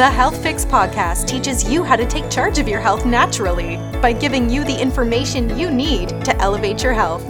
The Health Fix podcast teaches you how to take charge of your health naturally by giving you the information you need to elevate your health.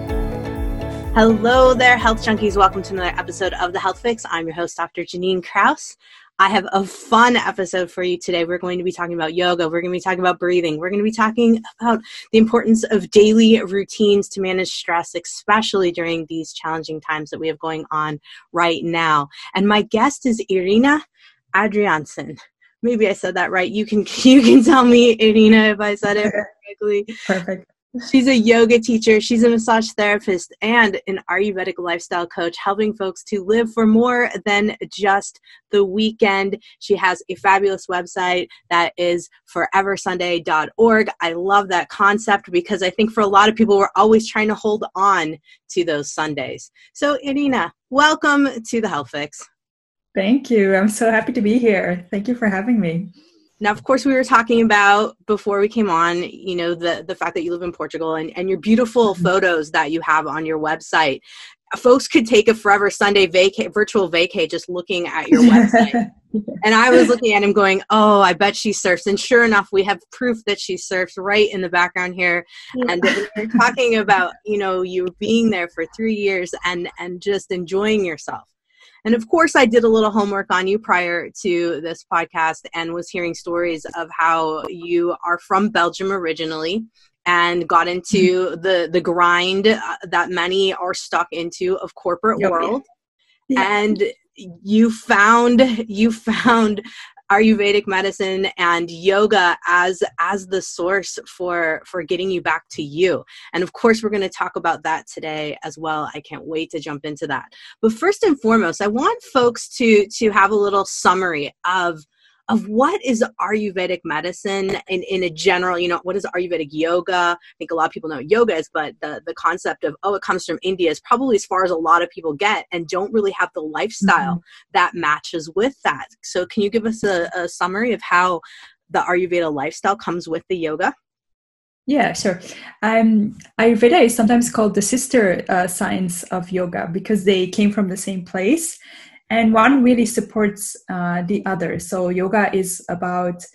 Hello there, health junkies. Welcome to another episode of The Health Fix. I'm your host, Dr. Janine Kraus. I have a fun episode for you today. We're going to be talking about yoga. We're going to be talking about breathing. We're going to be talking about the importance of daily routines to manage stress, especially during these challenging times that we have going on right now. And my guest is Irina Adriansen. Maybe I said that right. You can tell me, Irina, if I said it correctly. Perfect. She's a yoga teacher. She's a massage therapist and an Ayurvedic lifestyle coach, helping folks to live for more than just the weekend. She has a fabulous website that is foreversunday.org. I love that concept because I think for a lot of people, we're always trying to hold on to those Sundays. So, Irina, welcome to the Health Fix. Thank you. I'm so happy to be here. Thank you for having me. Now, of course, we were talking about before we came on, you know, the fact that you live in Portugal and your beautiful photos that you have on your website. Folks could take a Forever Sunday virtual vacay just looking at your website. And I was looking at him going, oh, I bet she surfs. And sure enough, we have proof that she surfs right in the background here. And we're talking about, you know, you being there for 3 years and just enjoying yourself. And of course, I did a little homework on you prior to this podcast and was hearing stories of how you are from Belgium originally and got into the grind that many are stuck into of corporate world. Yeah. And you found Ayurvedic medicine and yoga as the source for getting you back to you. And of course, we're going to talk about that today as well. I can't wait to jump into that. But first and foremost, I want folks to have a little summary of what is Ayurvedic medicine in a general, you know, what is Ayurvedic yoga? I think a lot of people know what yoga is, but the concept of, it comes from India is probably as far as a lot of people get and don't really have the lifestyle that matches with that. So can you give us a summary of how the Ayurveda lifestyle comes with the yoga? Yeah, sure. Ayurveda is sometimes called the sister science of yoga because they came from the same place. And one really supports the other. So yoga is about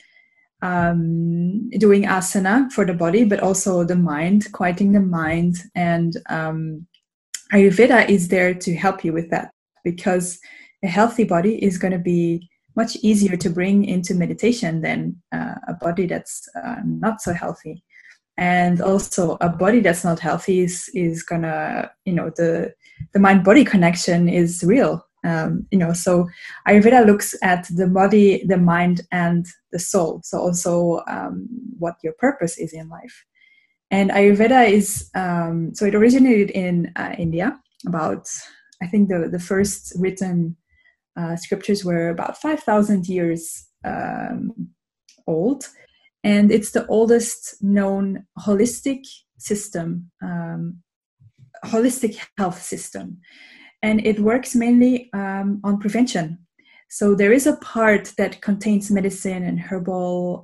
doing asana for the body, but also the mind, quieting the mind. And Ayurveda is there to help you with that because a healthy body is going to be much easier to bring into meditation than a body that's not so healthy. And also a body that's not healthy is going to, you know, the mind-body connection is real. So Ayurveda looks at the body, the mind, and the soul. So also what your purpose is in life. And Ayurveda is, so it originated in India about, I think the first written scriptures were about 5,000 years old. And it's the oldest known holistic system, holistic health system. And it works mainly on prevention. So there is a part that contains medicine and herbal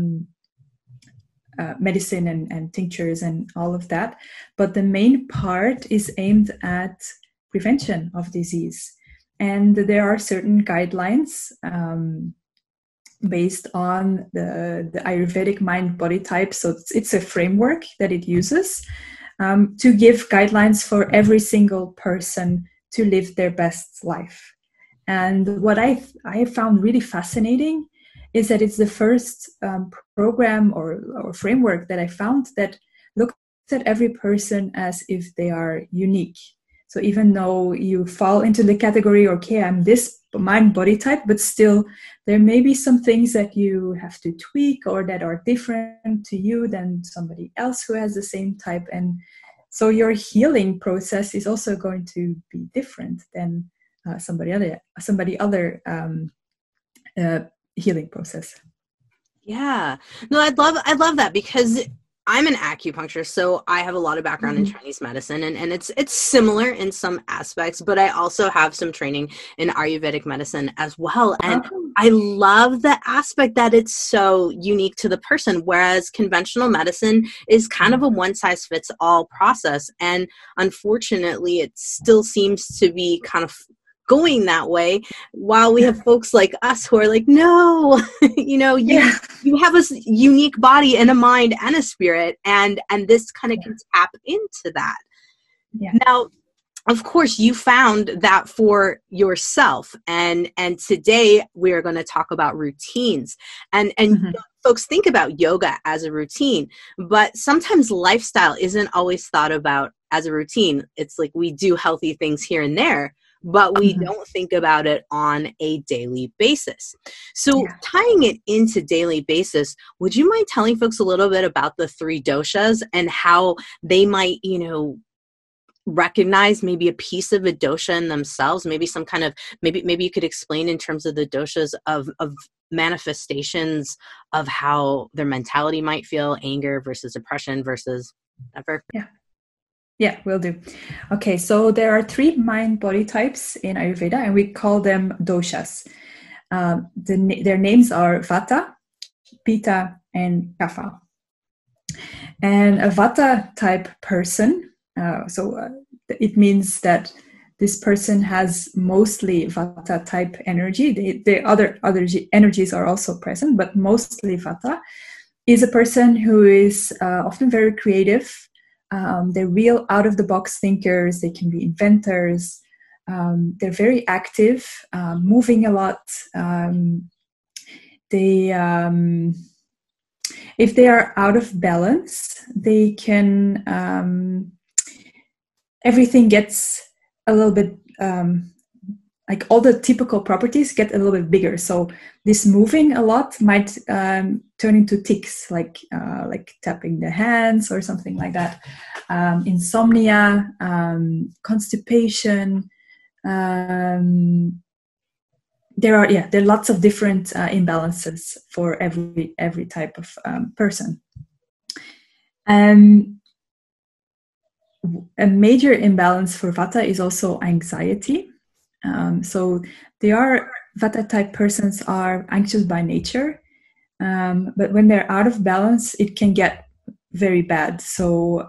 medicine and tinctures and all of that. But the main part is aimed at prevention of disease. And there are certain guidelines based on the Ayurvedic mind-body type. So it's a framework that it uses to give guidelines for every single person to live their best life. And what I found really fascinating is that it's the first program or framework that I found that looks at every person as if they are unique. So even though you fall into the category, okay, I'm this mind-body type, but still there may be some things that you have to tweak or that are different to you than somebody else who has the same type. And so your healing process is also going to be different than somebody other healing process. Yeah, no, I love that because I'm an acupuncturist, so I have a lot of background in Chinese medicine, and it's similar in some aspects, but I also have some training in Ayurvedic medicine as well. And I love the aspect that it's so unique to the person, whereas conventional medicine is kind of a one-size-fits-all process. And unfortunately, it still seems to be kind of going that way, while we have folks like us who are like, no, you have a unique body and a mind and a spirit, and this kind of can tap into that. Yeah. Now, of course, you found that for yourself, and today we are going to talk about routines, and folks think about yoga as a routine, but sometimes lifestyle isn't always thought about as a routine. It's like we do healthy things here and there, but we don't think about it on a daily basis. So tying it into daily basis, would you mind telling folks a little bit about the 3 doshas and how they might, recognize maybe a piece of a dosha in themselves, maybe some kind of, maybe you could explain in terms of the doshas of manifestations of how their mentality might feel, anger versus depression versus whatever. Yeah, will do. Okay, so there are 3 mind-body types in Ayurveda, and we call them doshas. Their names are Vata, Pitta, and Kapha. And a Vata type person, it means that this person has mostly Vata type energy. The other energies are also present, but mostly Vata is a person who is often very creative. They're real out-of-the-box thinkers. They can be inventors. They're very active, moving a lot. If they are out of balance, they can... everything gets a little bit, like all the typical properties get a little bit bigger. So this moving a lot might turn into tics, like tapping the hands or something like that. Insomnia, constipation. There are lots of different imbalances for every type of person. A major imbalance for Vata is also anxiety. So Vata type persons are anxious by nature, but when they're out of balance, it can get very bad. So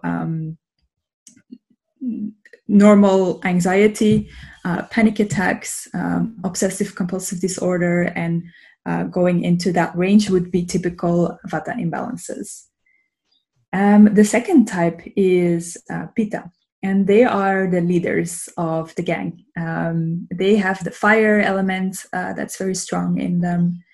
normal anxiety, panic attacks, obsessive compulsive disorder, and going into that range would be typical Vata imbalances. The second type is Pitta, and they are the leaders of the gang. They have the fire element that's very strong in them.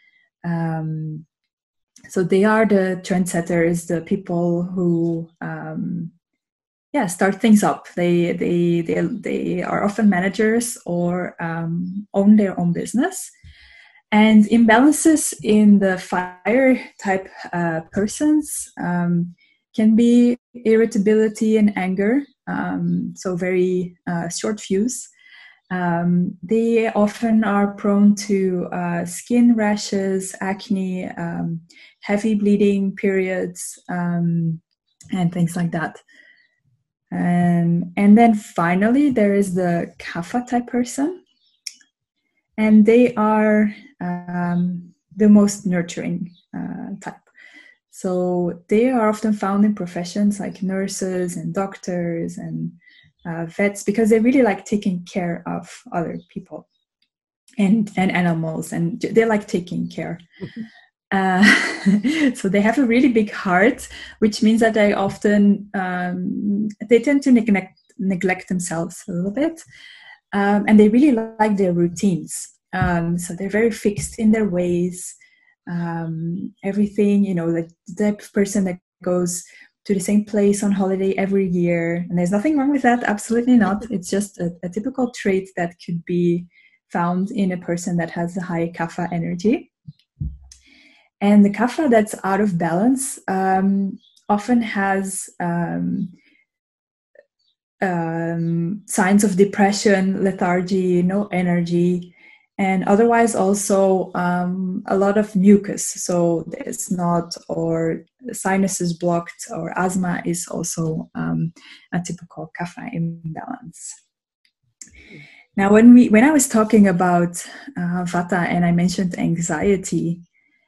So they are the trendsetters, the people who start things up. They are often managers or own their own business. And imbalances in the fire type persons can be irritability and anger, so very short fuse. They often are prone to skin rashes, acne, heavy bleeding periods, and things like that. And then finally, there is the Kapha type person, and they are the most nurturing type. So they are often found in professions like nurses and doctors and vets, because they really like taking care of other people and animals, and they like taking care. So they have a really big heart, which means that they often they tend to neglect themselves a little bit, and they really like their routines. So they're very fixed in their ways. Everything, like the type of person that goes to the same place on holiday every year, and there's nothing wrong with that, absolutely not. It's just a typical trait that could be found in a person that has a high Kapha energy. And the Kapha that's out of balance often has signs of depression, lethargy, no energy, and otherwise also a lot of mucus. So the snot or sinuses blocked or asthma is also a typical Kapha imbalance. Now, when I was talking about Vata and I mentioned anxiety,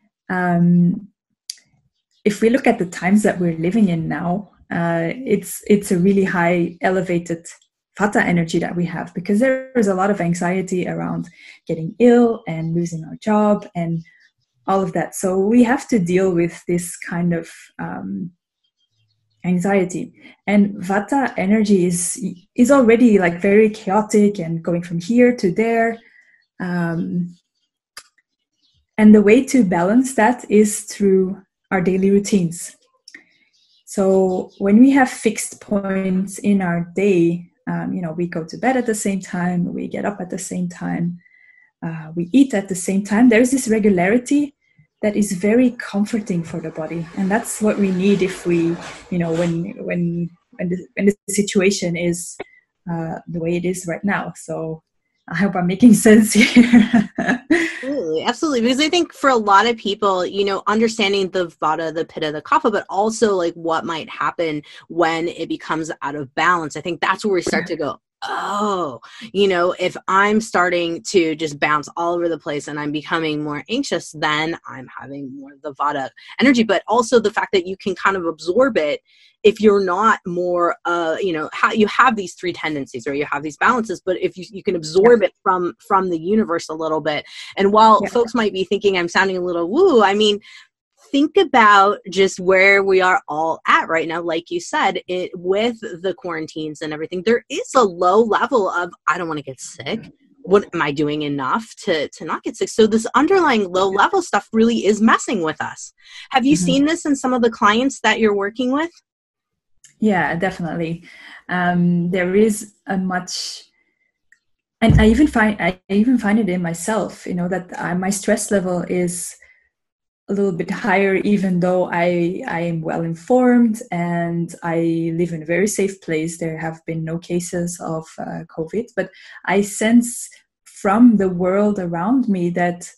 if we look at the times that we're living in now, it's a really high elevated Vata energy that we have, because there is a lot of anxiety around getting ill and losing our job and all of that. So we have to deal with this kind of anxiety. And Vata energy is already like very chaotic and going from here to there. And the way to balance that is through our daily routines. So when we have fixed points in our day, we go to bed at the same time, we get up at the same time, we eat at the same time. There's this regularity that is very comforting for the body, and that's what we need if we, when the situation is the way it is right now. So I hope I'm making sense here. Absolutely. Because I think for a lot of people, understanding the Vata, the Pitta, the Kapha, but also like what might happen when it becomes out of balance. I think that's where we start to go, oh, if I'm starting to just bounce all over the place and I'm becoming more anxious, then I'm having more of the Vata energy. But also the fact that you can kind of absorb it if you're not more, how you have these three tendencies or you have these balances, but if you can absorb it from the universe a little bit. And while folks might be thinking I'm sounding a little woo, I mean, think about just where we are all at right now. Like you said, with the quarantines and everything, there is a low level of, I don't want to get sick. What am I doing enough to not get sick? So this underlying low level stuff really is messing with us. Have you seen this in some of the clients that you're working with? Yeah, definitely. There is a much, and I even find it in myself, that my stress level is a little bit higher, even though I am well informed and I live in a very safe place. There have been no cases of COVID, but I sense from the world around me that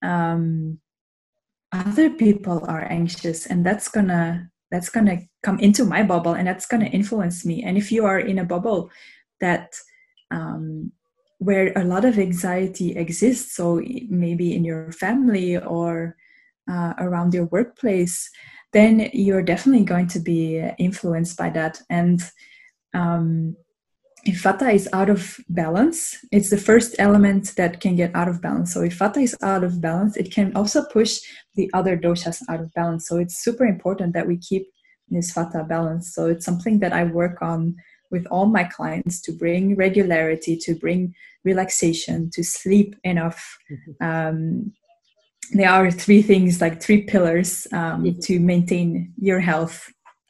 other people are anxious, and that's gonna come into my bubble, and that's gonna influence me. And if you are in a bubble that where a lot of anxiety exists, so maybe in your family or around your workplace, then you're definitely going to be influenced by that. And if Vata is out of balance, it's the first element that can get out of balance. So if Vata is out of balance, it can also push the other doshas out of balance. So it's super important that we keep this Vata balance. So it's something that I work on with all my clients, to bring regularity, to bring relaxation, to sleep enough. There are three things, like three pillars to maintain your health.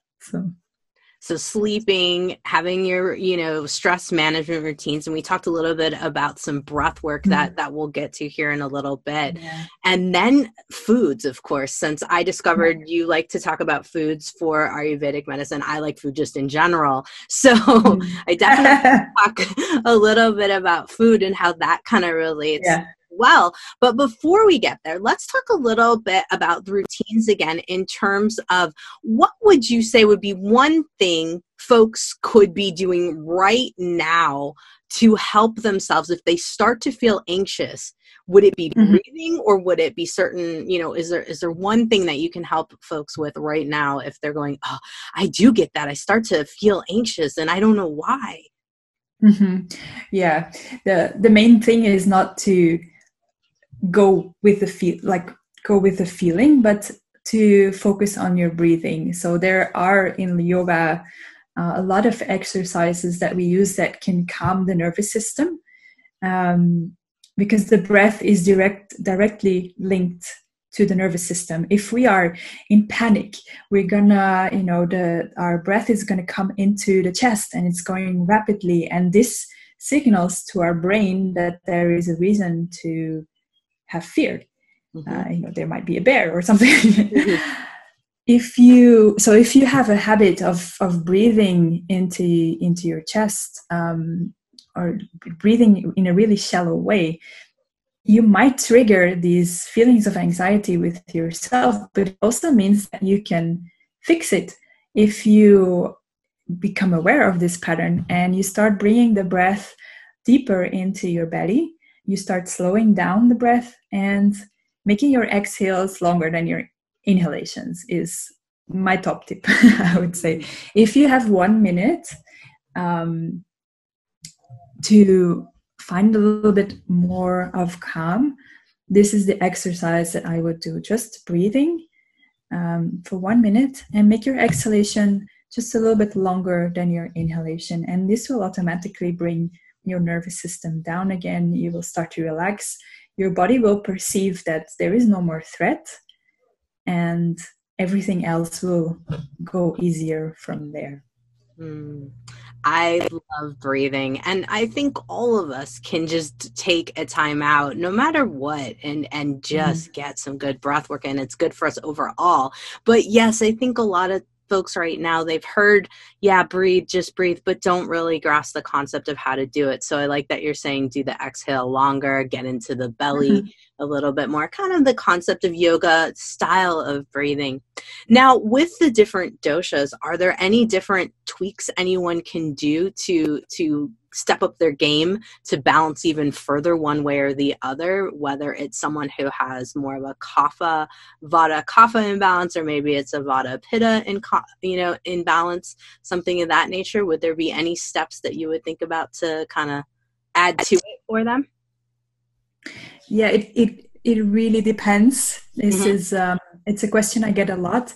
So sleeping, having your, stress management routines. And we talked a little bit about some breath work that we'll get to here in a little bit. Yeah. And then foods, of course, since I discovered you like to talk about foods for Ayurvedic medicine. I like food just in general. So I definitely talk a little bit about food and how that kind of relates. Yeah. Well, but before we get there, let's talk a little bit about the routines again, in terms of what would you say would be one thing folks could be doing right now to help themselves if they start to feel anxious? Would it be breathing, or would it be certain, is there one thing that you can help folks with right now if they're going, oh, I do get that. I start to feel anxious and I don't know why. Yeah. The main thing is not to go with the feeling, but to focus on your breathing. So there are in yoga a lot of exercises that we use that can calm the nervous system, because the breath is directly linked to the nervous system. If we are in panic, we're gonna, our breath is gonna come into the chest and it's going rapidly, and this signals to our brain that there is a reason to have fear. There might be a bear or something. If you have a habit of breathing into your chest, or breathing in a really shallow way, you might trigger these feelings of anxiety with yourself, but it also means that you can fix it if you become aware of this pattern and you start bringing the breath deeper into your belly. You start slowing down the breath and making your exhales longer than your inhalations is my top tip, I would say. If you have 1 minute, to find a little bit more of calm, this is the exercise that I would do. Just breathing for 1 minute, and make your exhalation just a little bit longer than your inhalation. And this will automatically bring your nervous system down again. You will start to relax. Your body will perceive that there is no more threat, and everything else will go easier from there. I love breathing, and I think all of us can just take a time out no matter what and just get some good breath work, and it's good for us overall. But yes, I think a lot of folks right now, they've heard, breathe, just breathe, but don't really grasp the concept of how to do it. So I like that you're saying do the exhale longer, get into the belly a little bit more, kind of the concept of yoga style of breathing. Now, with the different doshas, are there any different tweaks anyone can do to step up their game to balance even further one way or the other, whether it's someone who has more of a kapha, vata kapha imbalance, or maybe it's a vata pitta imbalance, something of that nature? Would there be any steps that you would think about to kind of add to it for them? Yeah, it really depends. This is it's a question I get a lot.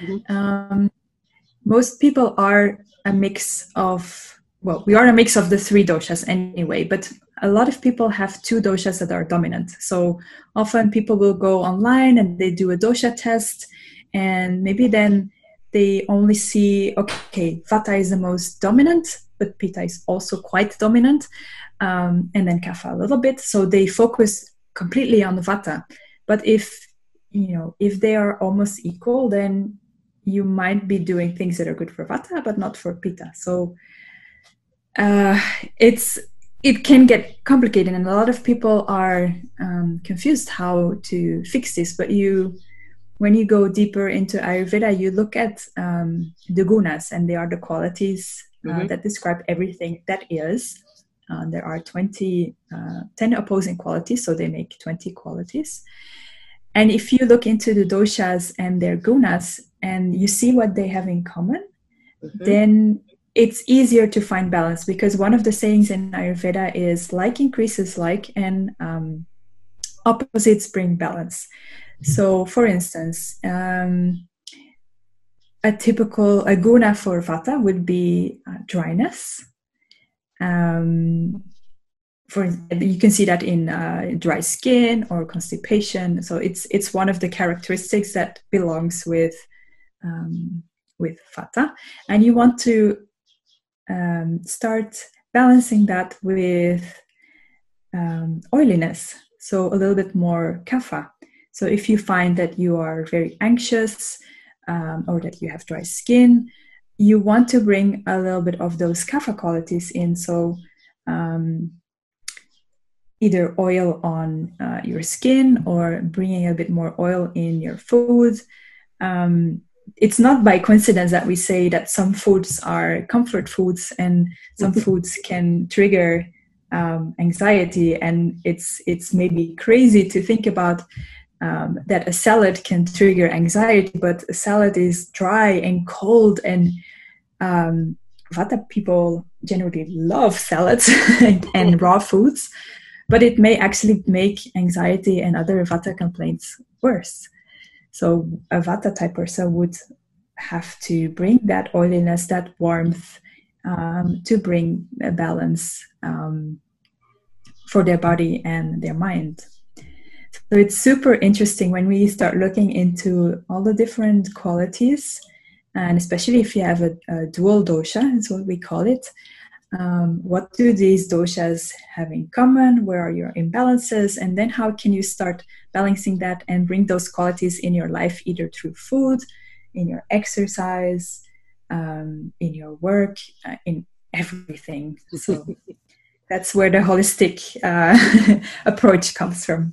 Most people are a mix of, we are a mix of the 3 doshas anyway, but a lot of people have 2 doshas that are dominant. So often people will go online and they do a dosha test, and maybe then they only see, okay, vata is the most dominant, but pitta is also quite dominant, and then kapha a little bit. So they focus completely on the vata. But if they are almost equal, then you might be doing things that are good for vata, but not for pitta. So it can get complicated, and a lot of people are confused how to fix this. But when you go deeper into Ayurveda, you look at the gunas, and they are the qualities that describe everything that is. There are 10 opposing qualities, so they make 20 qualities. And if you look into the doshas and their gunas, and you see what they have in common, then it's easier to find balance, because one of the sayings in Ayurveda is like increases like, and opposites bring balance. So for instance, a guna for vata would be dryness. You can see that in dry skin or constipation. So it's one of the characteristics that belongs with vata, and you want to start balancing that with oiliness, so a little bit more kapha. So if you find that you are very anxious or that you have dry skin, you want to bring a little bit of those kapha qualities in. So either oil on your skin, or bringing a bit more oil in your food. It's not by coincidence that we say that some foods are comfort foods and some foods can trigger anxiety. And it's maybe crazy to think about that a salad can trigger anxiety, but a salad is dry and cold, and vata people generally love salads and raw foods, but it may actually make anxiety and other vata complaints worse. So a vata type person would have to bring that oiliness, that warmth, to bring a balance for their body and their mind. So it's super interesting when we start looking into all the different qualities, and especially if you have a dual dosha, is what we call it. What do these doshas have in common? Where are your imbalances? And then how can you start balancing that and bring those qualities in your life, either through food, in your exercise, in your work, in everything. So that's where the holistic approach comes from.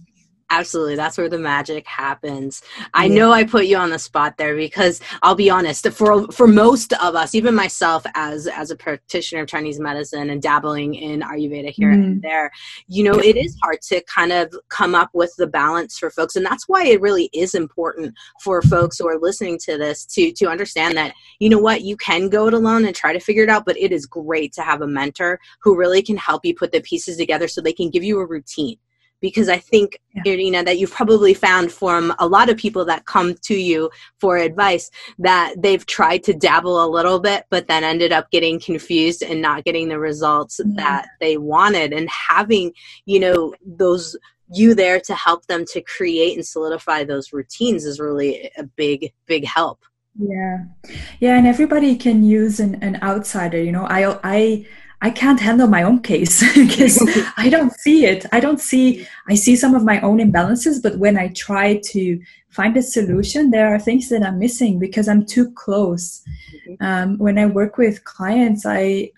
Absolutely. That's where the magic happens. I know I put you on the spot there because I'll be honest, for most of us, even myself as a practitioner of Chinese medicine and dabbling in Ayurveda here and there, it is hard to kind of come up with the balance for folks. And that's why it really is important for folks who are listening to this to understand that, you can go it alone and try to figure it out, but it is great to have a mentor who really can help you put the pieces together so they can give you a routine. Because I think, that you've probably found from a lot of people that come to you for advice that they've tried to dabble a little bit, but then ended up getting confused and not getting the results that they wanted. And having, those you there to help them to create and solidify those routines is really a big, big help. Yeah. And everybody can use an outsider. I can't handle my own case because I don't see it. I see some of my own imbalances, but when I try to find a solution, there are things that I'm missing because I'm too close. When I work with clients, I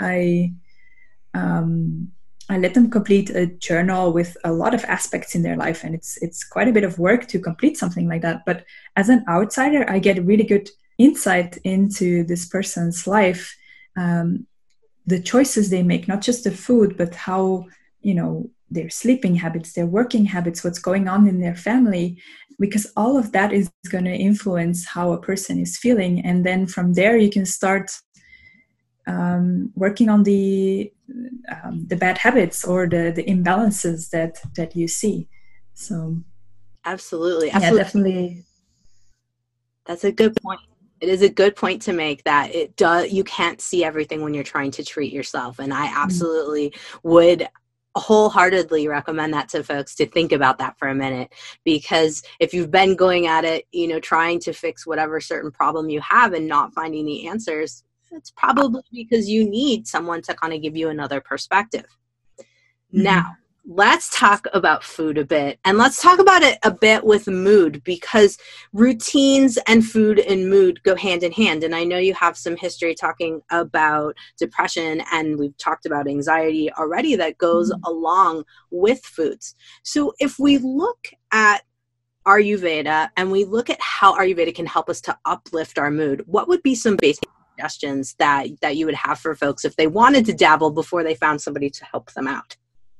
let them complete a journal with a lot of aspects in their life, and it's quite a bit of work to complete something like that. But as an outsider, I get really good insight into this person's life. The choices they make, not just the food, but how, their sleeping habits, their working habits, what's going on in their family, because all of that is going to influence how a person is feeling. And then from there, you can start working on the bad habits or the imbalances that you see. So absolutely. Yeah, definitely. That's a good point. It is a good point to make that you can't see everything when you're trying to treat yourself. And I absolutely would wholeheartedly recommend that to folks to think about that for a minute, because if you've been going at it, trying to fix whatever certain problem you have and not finding the answers, it's probably because you need someone to kind of give you another perspective. Now, let's talk about food a bit, and let's talk about it a bit with mood, because routines and food and mood go hand in hand. And I know you have some history talking about depression, and we've talked about anxiety already that goes along with foods. So if we look at Ayurveda and we look at how Ayurveda can help us to uplift our mood, what would be some basic suggestions that you would have for folks if they wanted to dabble before they found somebody to help them out?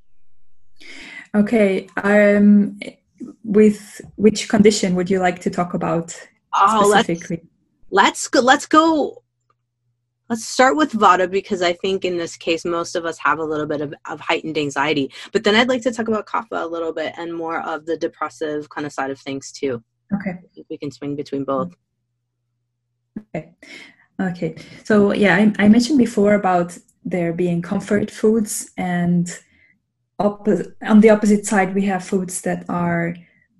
Okay. With which condition would you like to talk about specifically? Let's start with Vata, because I think in this case, most of us have a little bit of heightened anxiety. But then I'd like to talk about Kapha a little bit and more of the depressive kind of side of things too. Okay. I think we can swing between both. Okay. So yeah, I mentioned before about there being comfort foods, and on the opposite side, we have foods that are,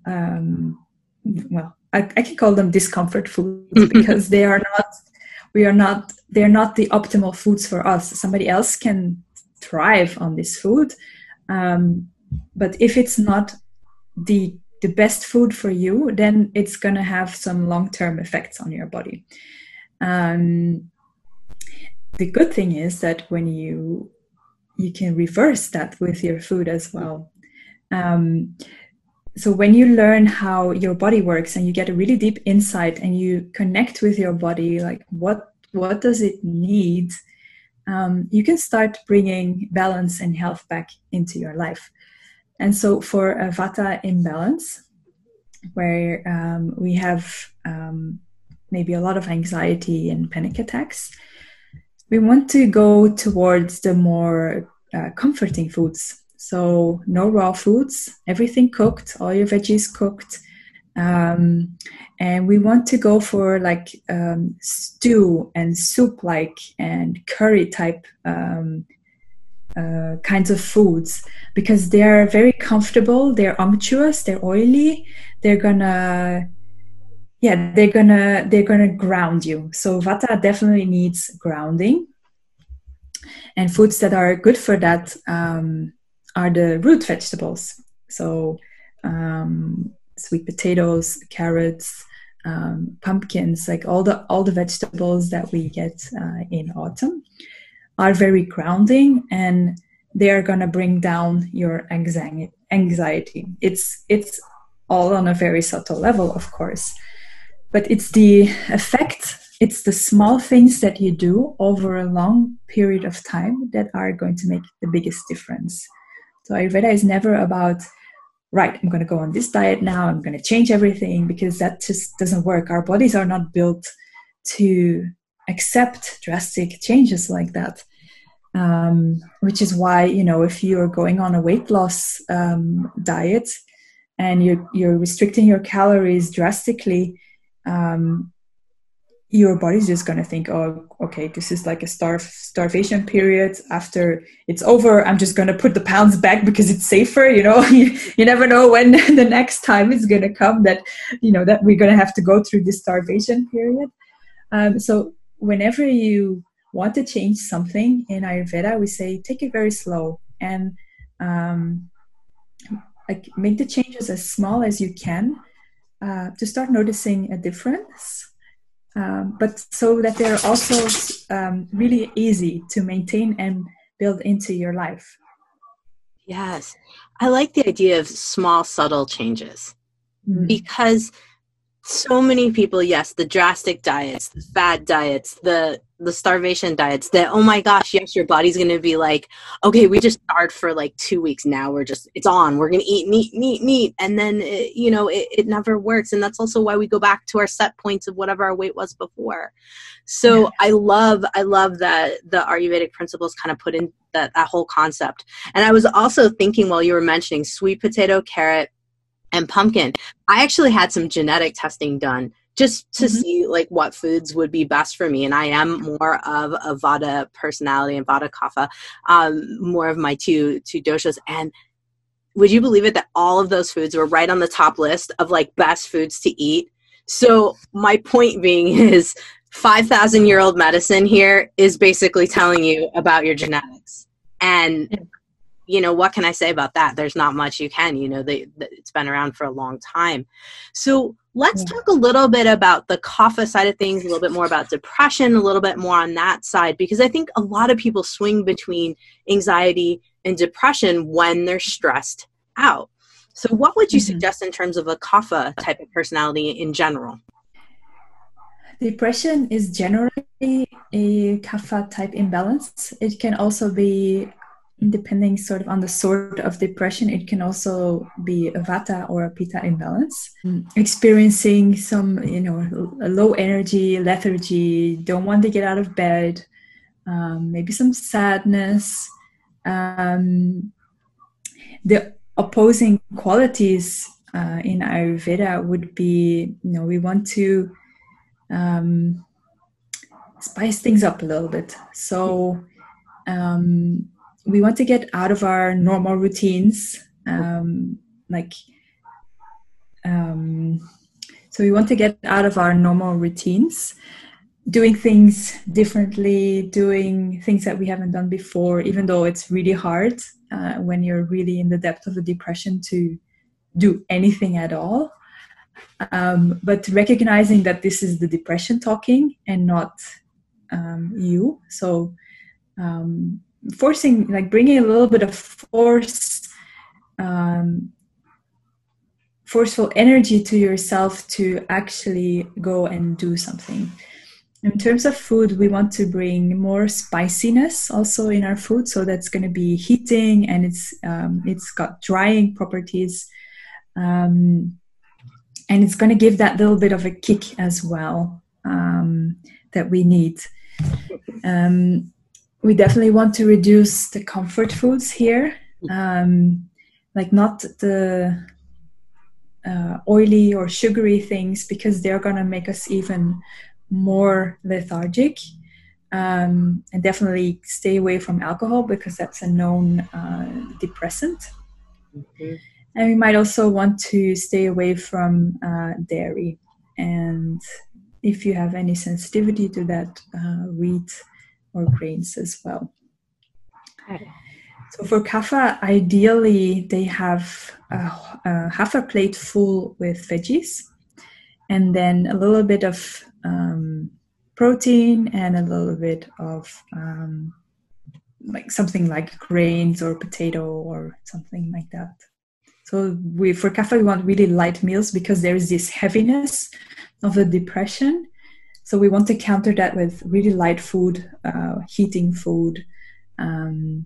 I can call them discomfort foods because they're not the optimal foods for us. Somebody else can thrive on this food. But if it's not the best food for you, then it's going to have some long-term effects on your body. The good thing is that when you can reverse that with your food as well. So when you learn how your body works and you get a really deep insight and you connect with your body, like what does it need, you can start bringing balance and health back into your life. And so for a Vata imbalance, where we have maybe a lot of anxiety and panic attacks, we want to go towards the more comforting foods. So no raw foods, everything cooked, all your veggies cooked. And we want to go for like stew and soup-like and curry type kinds of foods, because they're very comfortable, they're unctuous, they're oily, they're gonna ground you. So Vata definitely needs grounding. And foods that are good for that are the root vegetables. So sweet potatoes, carrots, pumpkins, like all the vegetables that we get in autumn are very grounding, and they are going to bring down your anxiety. It's all on a very subtle level, of course. But it's the effect, it's the small things that you do over a long period of time that are going to make the biggest difference. So Ayurveda is never about, right, I'm going to go on this diet now, I'm going to change everything, because that just doesn't work. Our bodies are not built to accept drastic changes like that. Which is why, if you're going on a weight loss diet and you're restricting your calories drastically, your body's just going to think, oh, okay, this is like a starvation period. After it's over, I'm just going to put the pounds back because it's safer. You never know when the next time is going to come that we're going to have to go through this starvation period. So whenever you want to change something in Ayurveda, we say take it very slow and make the changes as small as you can to start noticing a difference. But so that they're also really easy to maintain and build into your life. Yes. I like the idea of small, subtle changes because so many people, yes, the drastic diets, the fad diets, the starvation diets, that, oh my gosh, yes, your body's going to be like, okay, we just starved for like 2 weeks. Now it's on. We're going to eat meat. And then, it never works. And that's also why we go back to our set points of whatever our weight was before. So I love that the Ayurvedic principles kind of put in that whole concept. And I was also thinking while you were mentioning sweet potato, carrot, and pumpkin, I actually had some genetic testing done just to see like what foods would be best for me. And I am more of a Vata personality and Vata Kapha, more of my two doshas. And would you believe it that all of those foods were right on the top list of like best foods to eat? So my point being is 5,000-year-old medicine here is basically telling you about your genetics. And what can I say about that? There's not much you can, it's been around for a long time. So let's talk a little bit about the kapha side of things, a little bit more about depression, a little bit more on that side, because I think a lot of people swing between anxiety and depression when they're stressed out. So what would you suggest in terms of a kapha type of personality in general? Depression is generally a kapha type imbalance. It can also be, depending sort of on the sort of depression, it can also be a vata or a pitta imbalance. Experiencing some, a low energy, lethargy, don't want to get out of bed, maybe some sadness. The opposing qualities in Ayurveda would be, we want to spice things up a little bit. So we want to get out of our normal routines, so we want to get out of our normal routines, doing things differently, doing things that we haven't done before, even though it's really hard when you're really in the depth of a depression to do anything at all. But recognizing that this is the depression talking and not you. So forcing, bringing a little bit of forceful energy to yourself to actually go and do something. In terms of food, we want to bring more spiciness also in our food. So that's going to be heating, and it's got drying properties. And it's going to give that little bit of a kick as well that we need. We definitely want to reduce the comfort foods here, not the oily or sugary things, because they're going to make us even more lethargic. And definitely stay away from alcohol, because that's a known depressant. And we might also want to stay away from dairy. And if you have any sensitivity to that, wheat or grains as well. Okay. So for kapha, ideally they have half a plate full with veggies, and then a little bit of protein and a little bit of something like grains or potato or something like that. So for kapha, we want really light meals because there is this heaviness of the depression. So we want to counter that with really light food, heating food, and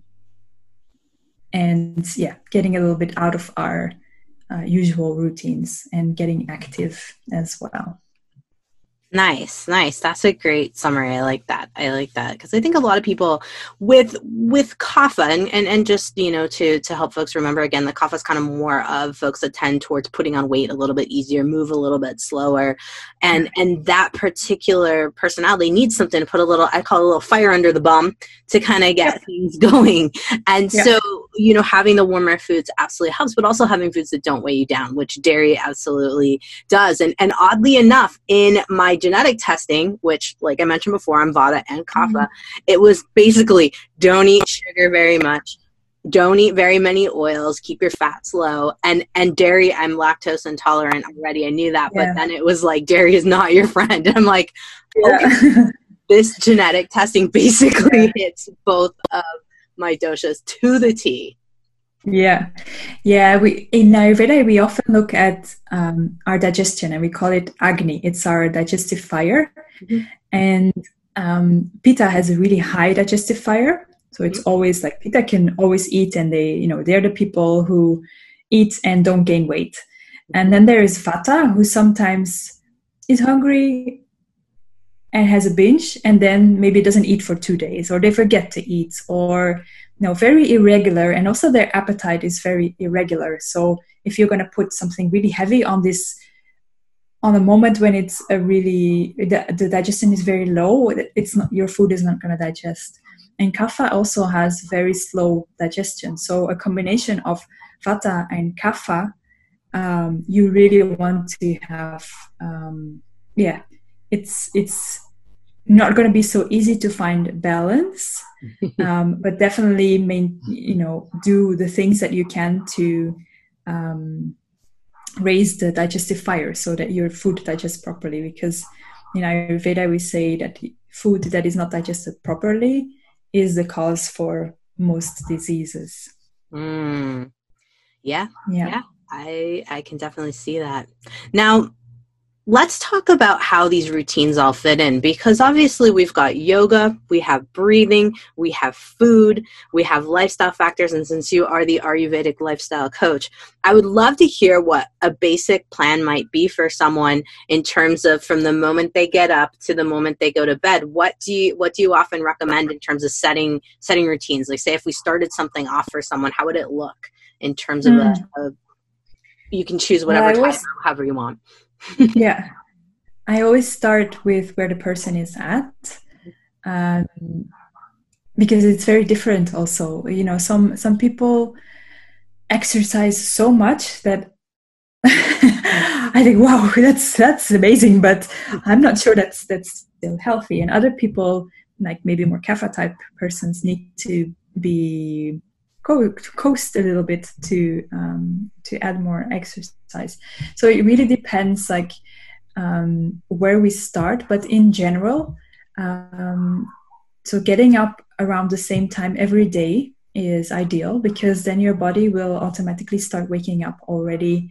getting a little bit out of our usual routines and getting active as well. Nice. That's a great summary. I like that because I think a lot of people with kapha and just, to help folks remember again, the kapha is kind of more of folks that tend towards putting on weight a little bit easier, move a little bit slower. And that particular personality needs something to put I call it a little fire under the bum to kind of get things going. And so, having the warmer foods absolutely helps, but also having foods that don't weigh you down, which dairy absolutely does. And oddly enough, in my genetic testing, which, like I mentioned before, I'm Vata and Kapha, it was basically don't eat sugar very much, don't eat very many oils, keep your fats low, and dairy. I'm lactose intolerant already. I knew that, but then it was like dairy is not your friend. And I'm like, okay, this genetic testing basically hits both of my doshas to the T. Yeah. We in Ayurveda we often look at our digestion, and we call it Agni. It's our digestive fire, and Pitta has a really high digestive fire. So it's always like Pitta can always eat, and they're the people who eat and don't gain weight. And then there is Vata, who sometimes is hungry and has a binge, and then maybe doesn't eat for 2 days, or they forget to eat, or very irregular, and also their appetite is very irregular. So if you're going to put something really heavy on a moment when it's the digestion is very low, your food is not going to digest. And Kapha also has very slow digestion. So a combination of Vata and Kapha, you really want to have, it's not going to be so easy to find balance, but definitely do the things that you can to raise the digestive fire so that your food digests properly. Because in Ayurveda we say that food that is not digested properly is the cause for most diseases. Yeah. I can definitely see that. Now, let's talk about how these routines all fit in, because obviously we've got yoga, we have breathing, we have food, we have lifestyle factors. And since you are the Ayurvedic lifestyle coach, I would love to hear what a basic plan might be for someone in terms of from the moment they get up to the moment they go to bed. What do you often recommend in terms of setting routines? Like, say if we started something off for someone, how would it look in terms of you can choose whatever time, however you want. Yeah, I always start with where the person is at, because it's very different also. Some people exercise so much that I think, wow, that's amazing, but I'm not sure that's still healthy. And other people, like maybe more Kapha type persons, need to be coast a little bit to add more exercise. So it really depends, like where we start. But in general, so getting up around the same time every day is ideal, because then your body will automatically start waking up already.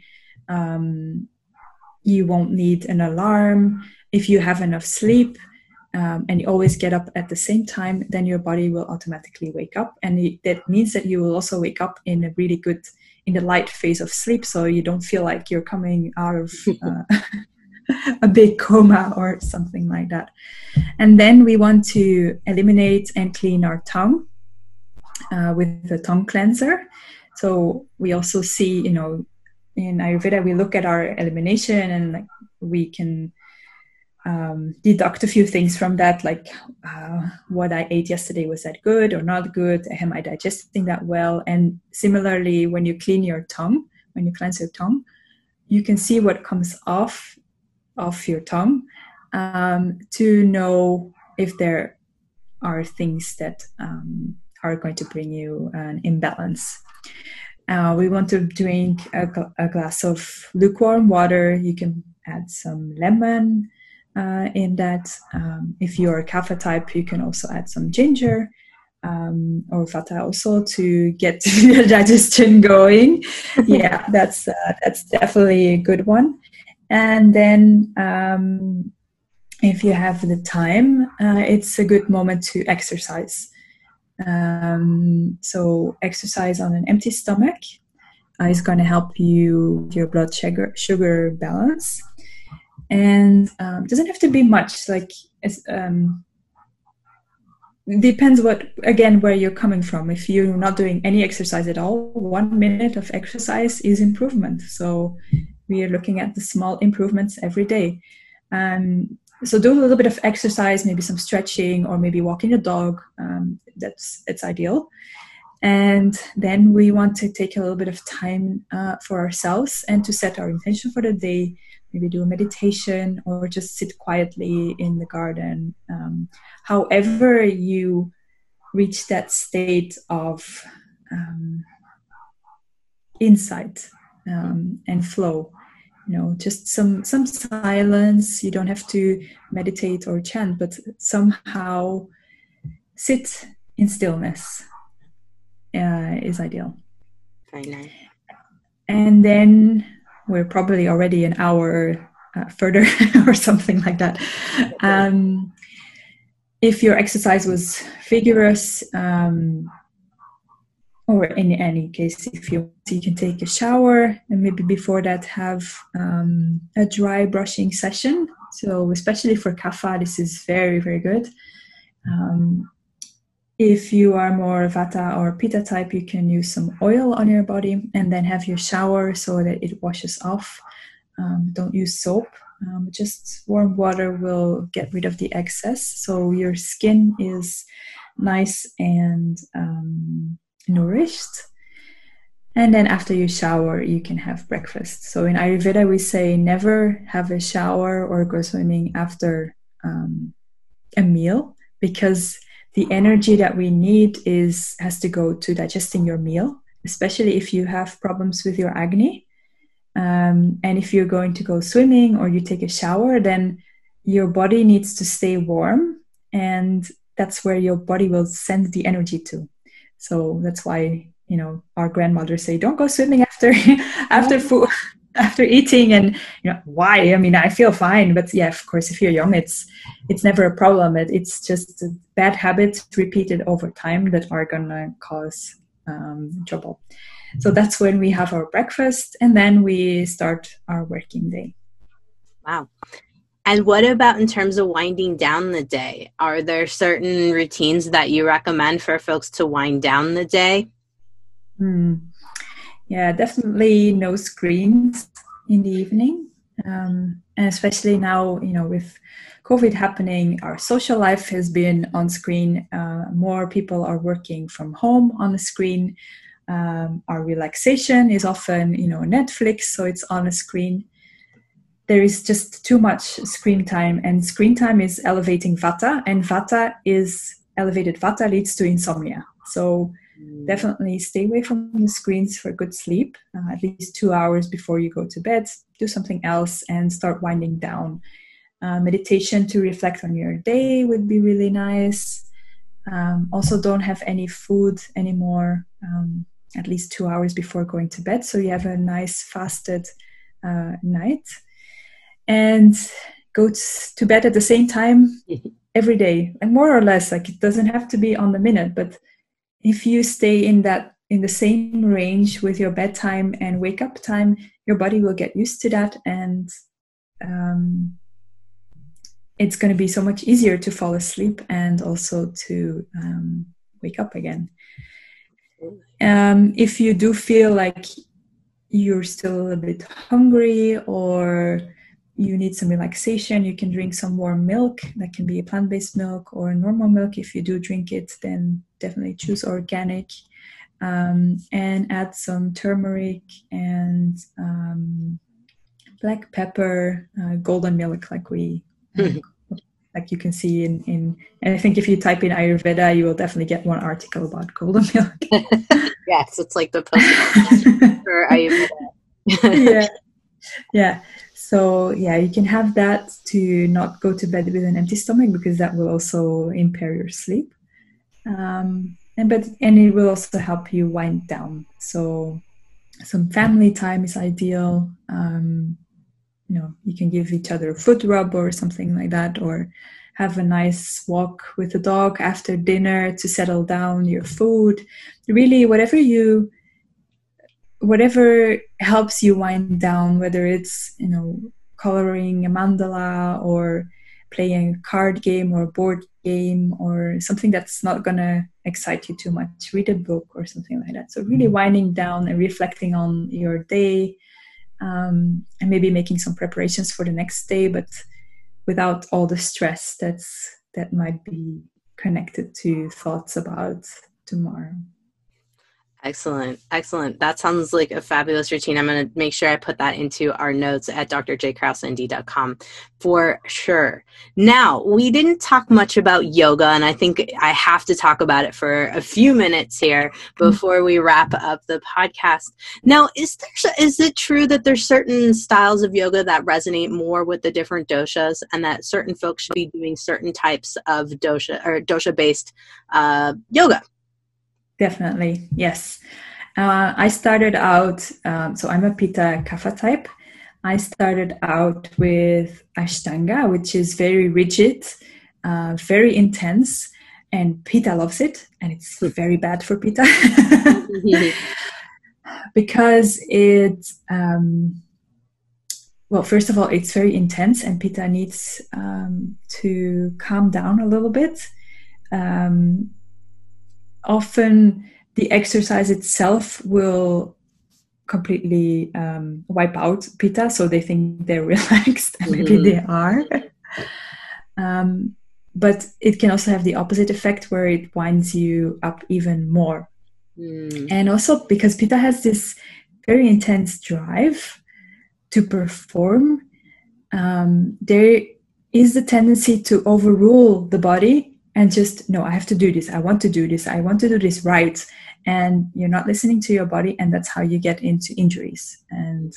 You won't need an alarm. If you have enough sleep, and you always get up at the same time, then your body will automatically wake up. And that means that you will also wake up in the light phase of sleep, so you don't feel like you're coming out of a big coma or something like that. And then we want to eliminate and clean our tongue with the tongue cleanser. So we also see, in Ayurveda, we look at our elimination, and like we can deduct a few things from that, like what I ate yesterday, was that good or not good? Am I digesting that well? And similarly, when you cleanse your tongue, you can see what comes off your tongue, to know if there are things that are going to bring you an imbalance. We want to drink a glass of lukewarm water. You can add some lemon in that. If you're a Kapha type, you can also add some ginger. or Vata also to get the digestion going. Yeah, that's definitely a good one. And then if you have the time, it's a good moment to exercise. So exercise on an empty stomach is going to help you with your blood sugar balance. And it doesn't have to be much, like depends where you're coming from. If you're not doing any exercise at all, 1 minute of exercise is improvement. So we are looking at the small improvements every day. So do a little bit of exercise, maybe some stretching, or maybe walking the dog. It's ideal. And then we want to take a little bit of time for ourselves and to set our intention for the day. Maybe do a meditation or just sit quietly in the garden. However you reach that state of insight and flow. Just some silence. You don't have to meditate or chant, but somehow sit in stillness is ideal. Very nice. And then we're probably already an hour further or something like that. If your exercise was vigorous, or in any case, if you can take a shower, and maybe before that have a dry brushing session. So especially for kapha, this is very, very good. If you are more Vata or Pitta type, you can use some oil on your body and then have your shower so that it washes off. Don't use soap. Just warm water will get rid of the excess. So your skin is nice and nourished. And then after you shower, you can have breakfast. So in Ayurveda, we say never have a shower or go swimming after a meal, because the energy that we need has to go to digesting your meal, especially if you have problems with your Agni. And if you're going to go swimming or you take a shower, then your body needs to stay warm, and that's where your body will send the energy to. So that's why, our grandmothers say, don't go swimming after food, after eating. And why? I mean, I feel fine, but yeah, of course, if you're young, it's never a problem. It's just bad habits repeated over time that are gonna cause trouble. So that's when we have our breakfast, and then we start our working day. Wow. And what about in terms of winding down the day? Are there certain routines that you recommend for folks to wind down the day? Yeah, definitely no screens in the evening. And especially now, with COVID happening, our social life has been on screen. More people are working from home on the screen. Our relaxation is often, Netflix, so it's on a screen. There is just too much screen time, and screen time is elevating Vata, and elevated Vata leads to insomnia. So definitely stay away from the screens for good sleep, at least 2 hours before you go to bed. Do something else and start winding down. Meditation to reflect on your day would be really nice. Also, don't have any food anymore, at least 2 hours before going to bed, so you have a nice fasted night. And go to bed at the same time every day, and more or less, like, it doesn't have to be on the minute, but if you stay in the same range with your bedtime and wake up time, your body will get used to that, and it's going to be so much easier to fall asleep and also to wake up again. If you do feel like you're still a bit hungry or you need some relaxation, you can drink some warm milk. That can be a plant-based milk or normal milk. If you do drink it, then definitely choose organic, and add some turmeric and black pepper, golden milk, like like you can see in and I think if you type in Ayurveda, you will definitely get one article about golden milk. Yes, it's like the poster for Ayurveda. Yeah. So yeah, you can have that to not go to bed with an empty stomach, because that will also impair your sleep. And it will also help you wind down. So some family time is ideal. You can give each other a foot rub or something like that, or have a nice walk with the dog after dinner to settle down your food. Really, whatever helps you wind down, whether it's coloring a mandala or playing a card game or a board game or something that's not going to excite you too much, read a book or something like that. So really winding down and reflecting on your day, and maybe making some preparations for the next day, but without all the stress that might be connected to thoughts about tomorrow. Excellent. That sounds like a fabulous routine. I'm going to make sure I put that into our notes at drjkraussnd.com for sure. Now, we didn't talk much about yoga, and I think I have to talk about it for a few minutes here before we wrap up the podcast. Now, is it true that there's certain styles of yoga that resonate more with the different doshas, and that certain folks should be doing certain types of dosha or dosha-based yoga? Definitely, yes. I started out, so I'm a Pitta Kapha type. I started out with Ashtanga, which is very rigid, very intense, and Pitta loves it, and it's very bad for Pitta because it's, first of all, it's very intense, and Pitta needs to calm down a little bit. Often the exercise itself will completely wipe out Pitta, so they think they're relaxed, and maybe they are. But it can also have the opposite effect, where it winds you up even more. And also because Pitta has this very intense drive to perform, there is the tendency to overrule the body and just, no, I have to do this. I want to do this. I want to do this right. And you're not listening to your body. And that's how you get into injuries. And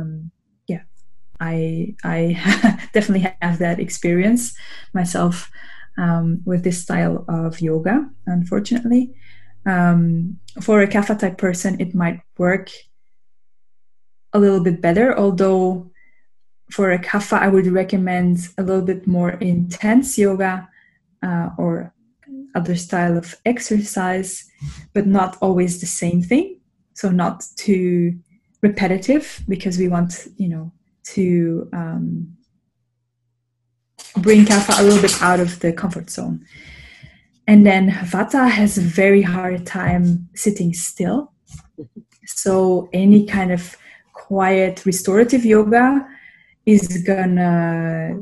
I definitely have that experience myself with this style of yoga, unfortunately. For a Kapha type person, it might work a little bit better. Although for a Kapha, I would recommend a little bit more intense yoga, or other style of exercise, but not always the same thing. So not too repetitive, because we want, to bring Kapha a little bit out of the comfort zone. And then Vata has a very hard time sitting still. So any kind of quiet restorative yoga is gonna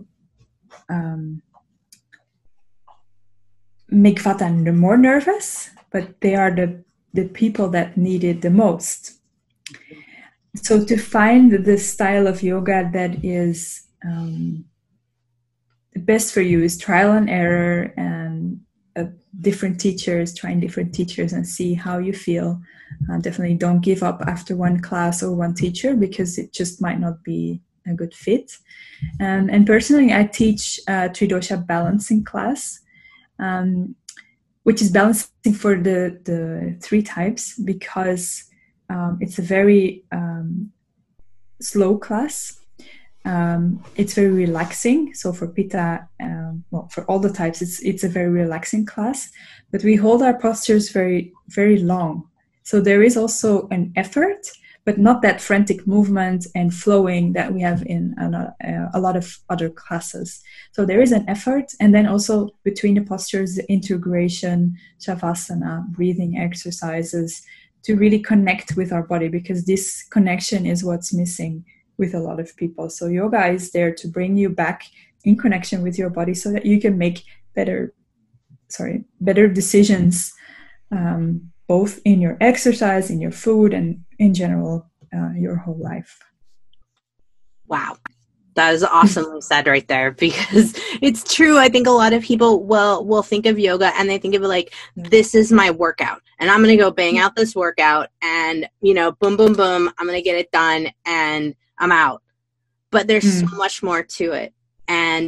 make Vata more nervous, but they are the people that need it the most. So to find the style of yoga that is the best for you is trial and error, and trying different teachers and see how you feel. Definitely don't give up after one class or one teacher, because it just might not be a good fit. And personally, I teach Tridosha balancing class, which is balancing for the three types, because it's a very slow class. It's very relaxing. So for Pitta, for all the types, it's a very relaxing class. But we hold our postures very, very long. So there is also an effort, but not that frantic movement and flowing that we have in a lot of other classes. So there is an effort, and then also between the postures, the integration, shavasana, breathing exercises, to really connect with our body, because this connection is what's missing with a lot of people. So yoga is there to bring you back in connection with your body, so that you can make better decisions, both in your exercise, in your food, and in general, your whole life. Wow. That is awesomely said right there, because it's true. I think a lot of people will think of yoga and they think of it like, this is my workout and I'm going to go bang out this workout and, boom, boom, boom, I'm going to get it done and I'm out. But there's so much more to it. And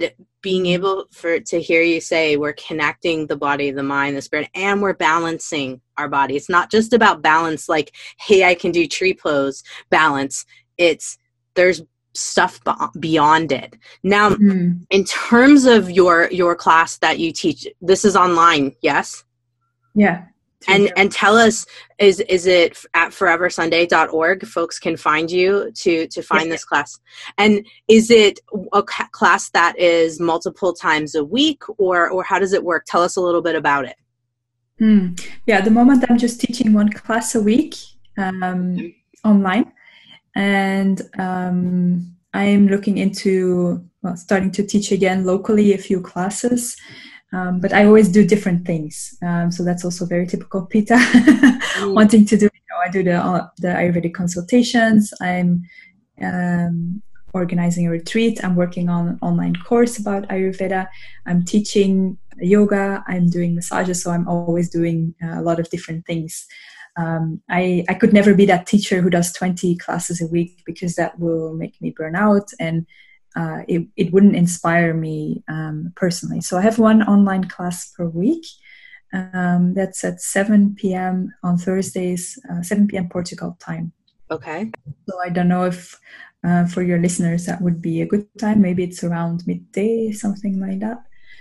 being able to hear you say we're connecting the body, the mind, the spirit, and we're balancing our body. It's not just about balance, like, hey, I can do tree pose balance. There's stuff beyond it. Now, in terms of your class that you teach, this is online, yes? Yeah. And tell us, is it at foreversunday.org? Folks can find you to find this class. And is it a class that is multiple times a week, or how does it work? Tell us a little bit about it. Yeah, at the moment I'm just teaching one class a week online. And I'm looking into starting to teach again locally a few classes. But I always do different things. So that's also very typical Pita, wanting to do, I do the Ayurvedic consultations. I'm organizing a retreat. I'm working on an online course about Ayurveda. I'm teaching yoga. I'm doing massages. So I'm always doing a lot of different things. I could never be that teacher who does 20 classes a week, because that will make me burn out, and it wouldn't inspire me personally. So I have one online class per week. That's at 7 p.m. on Thursdays, 7 p.m. Portugal time. Okay. So I don't know if for your listeners that would be a good time. Maybe it's around midday, something like that.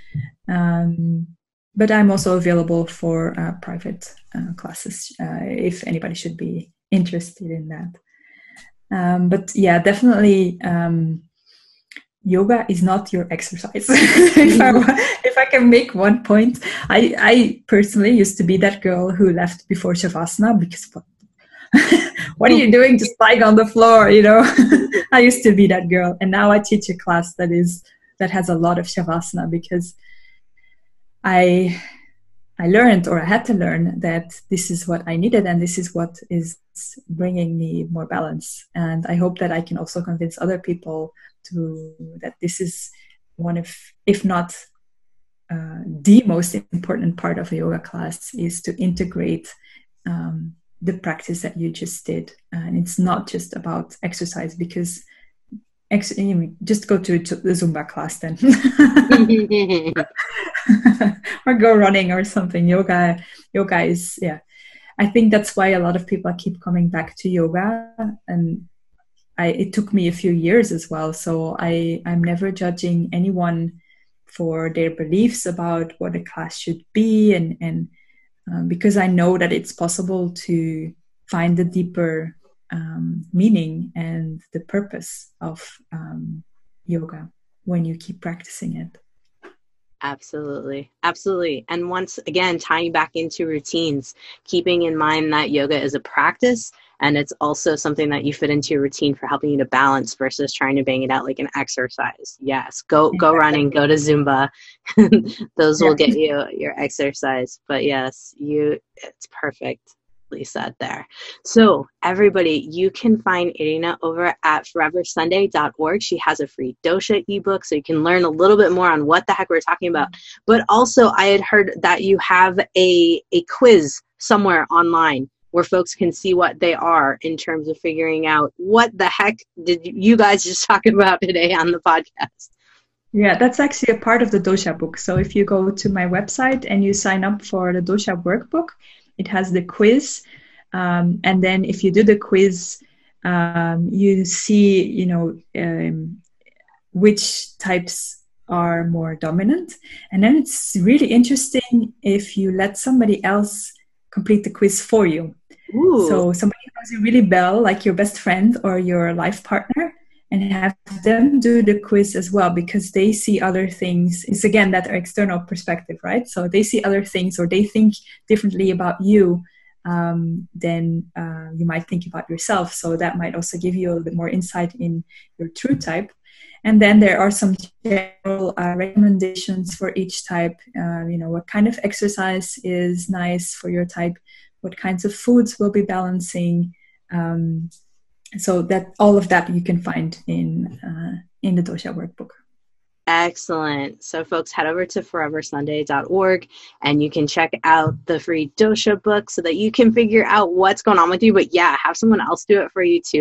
But I'm also available for private classes if anybody should be interested in that. But yeah, definitely. Yoga is not your exercise. If I can make one point, I personally used to be that girl who left before Shavasana because what are you doing just lying on the floor, I used to be that girl, and now I teach a class that has a lot of Shavasana, because I learned, or I had to learn, that this is what I needed, and this is what is bringing me more balance. And I hope that I can also convince other people that this is one of, if not the most important part of a yoga class, is to integrate the practice that you just did. And it's not just about exercise, because just go to the Zumba class then. Or go running or something. Yoga is, I think that's why a lot of people keep coming back to yoga, and it took me a few years as well. So I'm never judging anyone for their beliefs about what a class should be, and because I know that it's possible to find the deeper meaning and the purpose of yoga when you keep practicing it. Absolutely. Absolutely. And once again, tying back into routines, keeping in mind that yoga is a practice, and it's also something that you fit into your routine for helping you to balance versus trying to bang it out like an exercise. Yes. Go running, go to Zumba. Those will get you your exercise. But yes, it's perfect. Said there. So everybody, you can find Irina over at foreversunday.org. She has a free dosha ebook, so you can learn a little bit more on what the heck we're talking about. But also, I had heard that you have a quiz somewhere online where folks can see what they are in terms of figuring out what the heck did you guys just talk about today on the podcast. Yeah, that's actually a part of the dosha book. So if you go to my website and you sign up for the dosha workbook, it has the quiz, and then if you do the quiz, you see, which types are more dominant. And then it's really interesting if you let somebody else complete the quiz for you. Ooh. So somebody knows you really well, like your best friend or your life partner, and have them do the quiz as well, because they see other things. It's again that external perspective, right? So they see other things, or they think differently about you than you might think about yourself. So that might also give you a little bit more insight in your true type. And then there are some general recommendations for each type. What kind of exercise is nice for your type? What kinds of foods will be balancing? So that all of that you can find in the dosha workbook. Excellent. So folks, head over to foreversunday.org and you can check out the free dosha book so that you can figure out what's going on with you. But yeah, have someone else do it for you too. I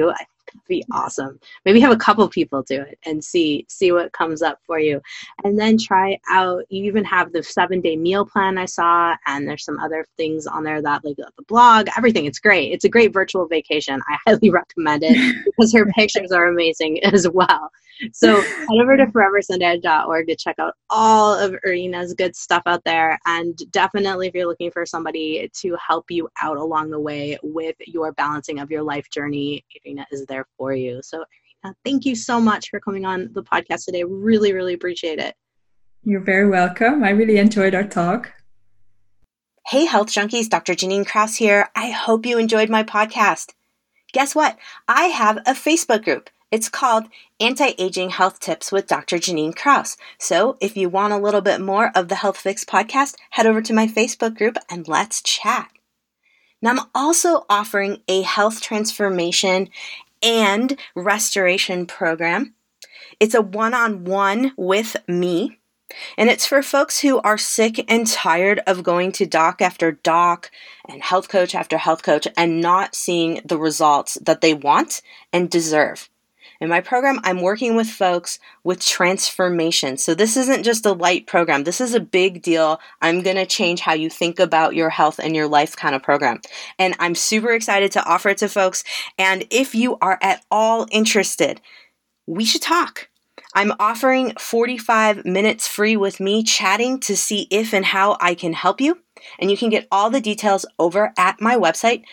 Be awesome. Maybe have a couple people do it and see what comes up for you. And then try out, you even have the 7-day meal plan I saw, and there's some other things on there that like the blog, everything. It's great. It's a great virtual vacation. I highly recommend it because her pictures are amazing as well. So head over to foreversunday.org to check out all of Irina's good stuff out there. And definitely if you're looking for somebody to help you out along the way with your balancing of your life journey, Irina is there for you. So Irina, thank you so much for coming on the podcast today. Really, really appreciate it. You're very welcome. I really enjoyed our talk. Hey, Health Junkies, Dr. Janine Kraus here. I hope you enjoyed my podcast. Guess what? I have a Facebook group. It's called Anti-Aging Health Tips with Dr. Janine Kraus. So if you want a little bit more of the Health Fix podcast, head over to my Facebook group and let's chat. Now, I'm also offering a health transformation and restoration program. It's a one-on-one with me, and it's for folks who are sick and tired of going to doc after doc and health coach after health coach and not seeing the results that they want and deserve. In my program, I'm working with folks with transformation. So this isn't just a light program. This is a big deal. I'm going to change how you think about your health and your life kind of program. And I'm super excited to offer it to folks. And if you are at all interested, we should talk. I'm offering 45 minutes free with me chatting to see if and how I can help you. And you can get all the details over at my website,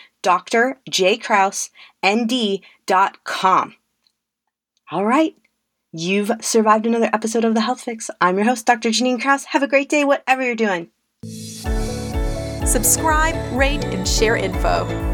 drjkrausnd.com. All right, you've survived another episode of The Health Fix. I'm your host, Dr. Janine Kraus. Have a great day, whatever you're doing. Subscribe, rate, and share info.